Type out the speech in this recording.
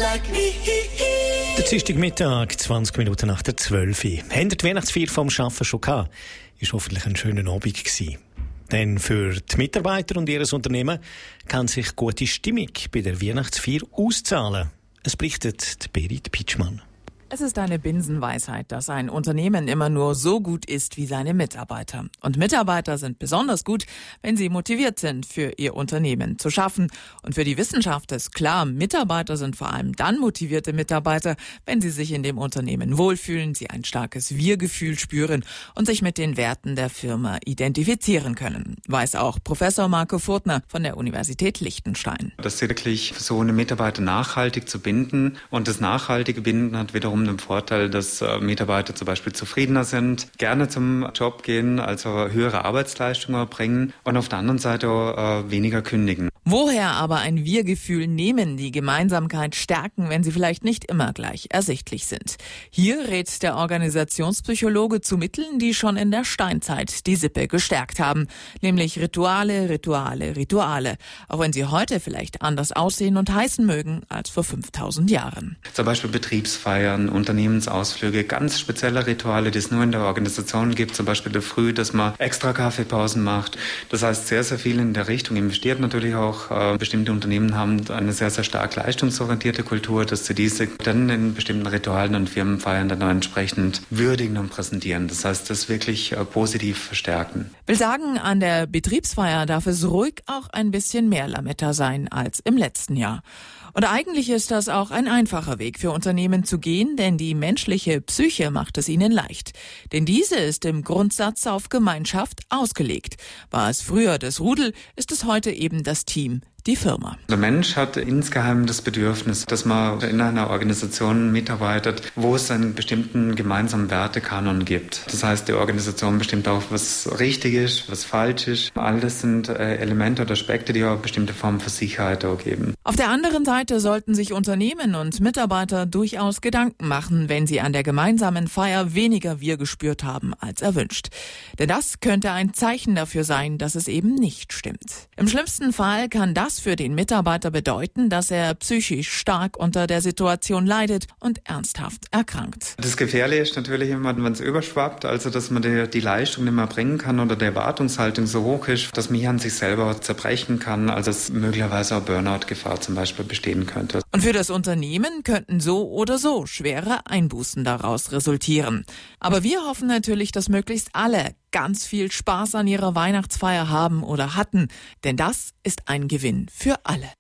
Der Dienstagmittag, 20 Minuten nach der 12 Uhr. Habt ihr die Weihnachtsfeier vom Arbeiten schon gehabt? Ist hoffentlich ein schöner Abend gewesen. Denn für die Mitarbeiter und ihr Unternehmen kann sich gute Stimmung bei der Weihnachtsfeier auszahlen. Es berichtet Berit Pitschmann. Es ist eine Binsenweisheit, dass ein Unternehmen immer nur so gut ist wie seine Mitarbeiter. Und Mitarbeiter sind besonders gut, wenn sie motiviert sind, für ihr Unternehmen zu schaffen. Und für die Wissenschaft ist klar, Mitarbeiter sind vor allem dann motivierte Mitarbeiter, wenn sie sich in dem Unternehmen wohlfühlen, sie ein starkes Wir-Gefühl spüren und sich mit den Werten der Firma identifizieren können. Weiß auch Professor Marco Furtner von der Universität Liechtenstein. Das ist wirklich so eine Mitarbeiter nachhaltig zu binden. Und das nachhaltige Binden hat wiederum den Vorteil, dass Mitarbeiter zum Beispiel zufriedener sind, gerne zum Job gehen, also höhere Arbeitsleistungen erbringen und auf der anderen Seite auch weniger kündigen. Woher aber ein Wir-Gefühl nehmen, die Gemeinsamkeit stärken, wenn sie vielleicht nicht immer gleich ersichtlich sind? Hier rät der Organisationspsychologe zu Mitteln, die schon in der Steinzeit die Sippe gestärkt haben, nämlich Rituale, Rituale, Rituale, auch wenn sie heute vielleicht anders aussehen und heißen mögen als vor 5000 Jahren. Zum Beispiel Betriebsfeiern, Unternehmensausflüge, ganz spezielle Rituale, die es nur in der Organisation gibt, zum Beispiel in der Früh, dass man extra Kaffeepausen macht. Das heißt, sehr, sehr viel in der Richtung investiert natürlich auch. Bestimmte Unternehmen haben eine sehr, sehr stark leistungsorientierte Kultur, dass sie diese dann in bestimmten Ritualen und Firmenfeiern dann auch entsprechend würdigen und präsentieren. Das heißt, das wirklich positiv verstärken. Will sagen, an der Betriebsfeier darf es ruhig auch ein bisschen mehr Lametta sein als im letzten Jahr. Und eigentlich ist das auch ein einfacher Weg für Unternehmen zu gehen, denn die menschliche Psyche macht es ihnen leicht. Denn diese ist im Grundsatz auf Gemeinschaft ausgelegt. War es früher das Rudel, ist es heute eben das Team, die Firma. Der Mensch hat insgeheim das Bedürfnis, dass man in einer Organisation mitarbeitet, wo es einen bestimmten gemeinsamen Wertekanon gibt. Das heißt, die Organisation bestimmt auch, was richtig ist, was falsch ist. All das sind Elemente oder Aspekte, die auch eine bestimmte Form von Sicherheit auch geben. Auf der anderen Seite sollten sich Unternehmen und Mitarbeiter durchaus Gedanken machen, wenn sie an der gemeinsamen Feier weniger Wir gespürt haben als erwünscht. Denn das könnte ein Zeichen dafür sein, dass es eben nicht stimmt. Im schlimmsten Fall kann das für den Mitarbeiter bedeuten, dass er psychisch stark unter der Situation leidet und ernsthaft erkrankt. Das Gefährliche ist natürlich immer, wenn es überschwappt, also dass man die Leistung nicht mehr bringen kann oder die Erwartungshaltung so hoch ist, dass man hier an sich selber zerbrechen kann, also dass möglicherweise auch Burnout-Gefahr zum Beispiel bestehen könnte. Und für das Unternehmen könnten so oder so schwere Einbußen daraus resultieren. Aber wir hoffen natürlich, dass möglichst alle ganz viel Spaß an ihrer Weihnachtsfeier haben oder hatten, denn das ist ein Gewinn für alle.